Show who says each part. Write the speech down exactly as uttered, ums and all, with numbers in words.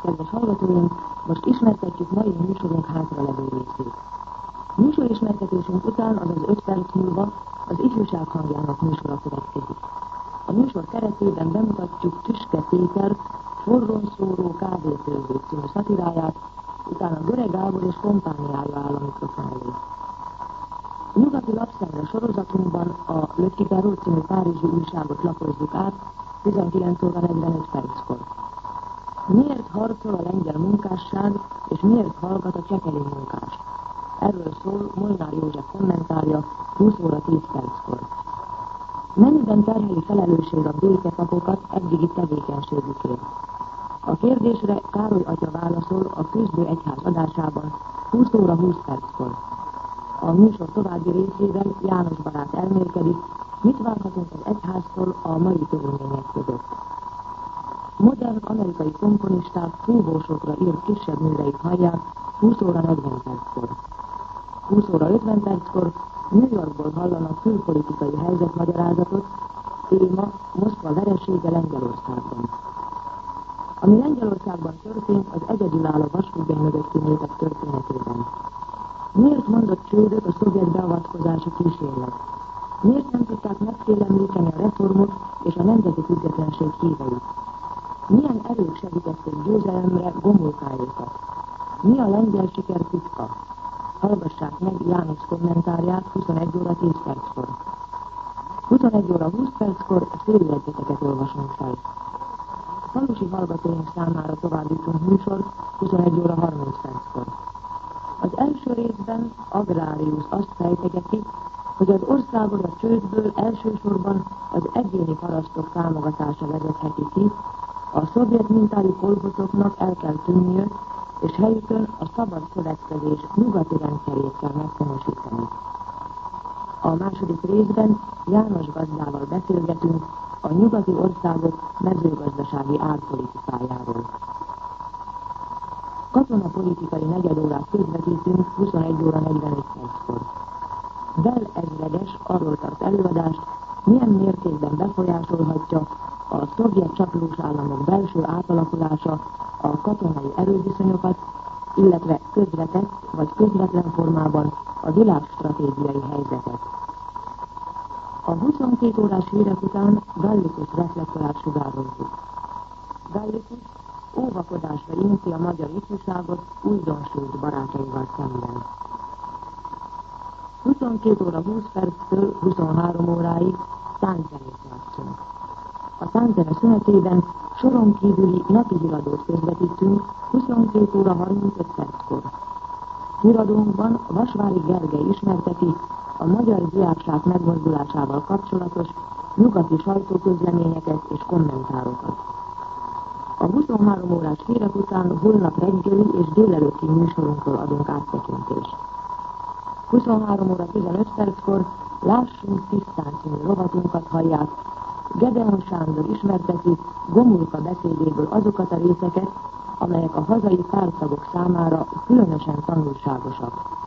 Speaker 1: Kedves hallgatóink, most ismertetjük mai műsorunk hátralevő részét. Műsorismertetésünk után, azaz öt perc múlva az ifjúság hangjának műsora következik. A műsor keretében bemutatjuk Tüske Péter Forron szóró kávéfőző című szatiráját, utána Göre Gábor és kompániája áll a mikrofon elé. A nyugati lapszemle sorozatunkban a Le Figaro című párizsi újságot lapozzuk át tizenkilenc óra negyvenöt perckor. Miért harcol a lengyel munkásság, és miért hallgat a csepeli munkás? Erről szól Molnár József kommentárja húsz óra tíz perckor. Mennyiben terheli felelősség a béketapokat eddigi tevékenységükért? A kérdésre Károly atya válaszol a Küzdő Egyház adásában húsz óra húsz perckor. A műsor további részében János barát elmélkedik, mit várhatunk az egyháztól a mai körülmények között. Modern amerikai komponisták fúvósokra írt kisebb műveit hallják húsz óra negyven perckor. húsz óra ötven perckor New Yorkból hallanak külpolitikai helyzetmagyarázatot, téma Moszkva veresége Lengyelországban. Ami Lengyelországban történt, az egyedülálló vasfüggöny mögötti népek történetében. Miért mondott csődöt a szovjet beavatkozási kísérlet? Miért nem tudták megfélemlíteni a reformot és a nemzeti függetlenség híveit? Milyen erők segítették győzelemre Gomulkáékat? Mi a lengyel siker titka? Hallgassák meg János kommentárját huszonegy óra tíz perckor. huszonegy óra húsz perckor féljegyzeteket olvasunk fel. Falusi hallgatóink számára továbbítunk műsort huszonegy óra harminc perckor. Az első részben Agrárius azt fejtegeti, hogy az országot a csődből elsősorban az egyéni parasztok támogatása vezetheti ki, a szovjet mintájú kolhozoknak el kell tűnniük, és helyükön a szabad szövetkezés nyugati rendszerét kell meghonosítani. A második részben János gazdával beszélgetünk a nyugati országok mezőgazdasági árpolitikájáról. Katonapolitikai negyedórát közvetítünk huszonegy óra negyvenöt perckor. Bell ezredes arról tart előadást, milyen mértékben befolyásolhatja a szovjet csatlós államok belső átalakulása a katonai erőviszonyokat, illetve közvetett vagy közvetlen formában a világstratégiai helyzetet. A huszonkét órás hírek után Gallicus reflektorát sugározzuk. Gallicus óvakodásra inti a magyar ifjúságot újdonsült barátaival szemben. huszonkét óra húsz perctől huszonhárom óráig tánczenét játszunk. A tánczene szünetében soron kívüli napi híradót közvetítünk huszonkét óra harmincöt perckor. Híradónkban Vasvári Gergely ismerteti a magyar diákság megmozdulásával kapcsolatos nyugati sajtóközleményeket és kommentárokat. A huszonhárom órás hírek után holnap reggeli és délelőtti műsorunkról adunk áttekintést. huszonhárom óra tizenöt perckor Lássunk tisztán című rovatunkat hallják, Gedeon Sándor ismerteti Gomulka beszédéből azokat a részeket, amelyek a hazai párttagok számára különösen tanulságosak.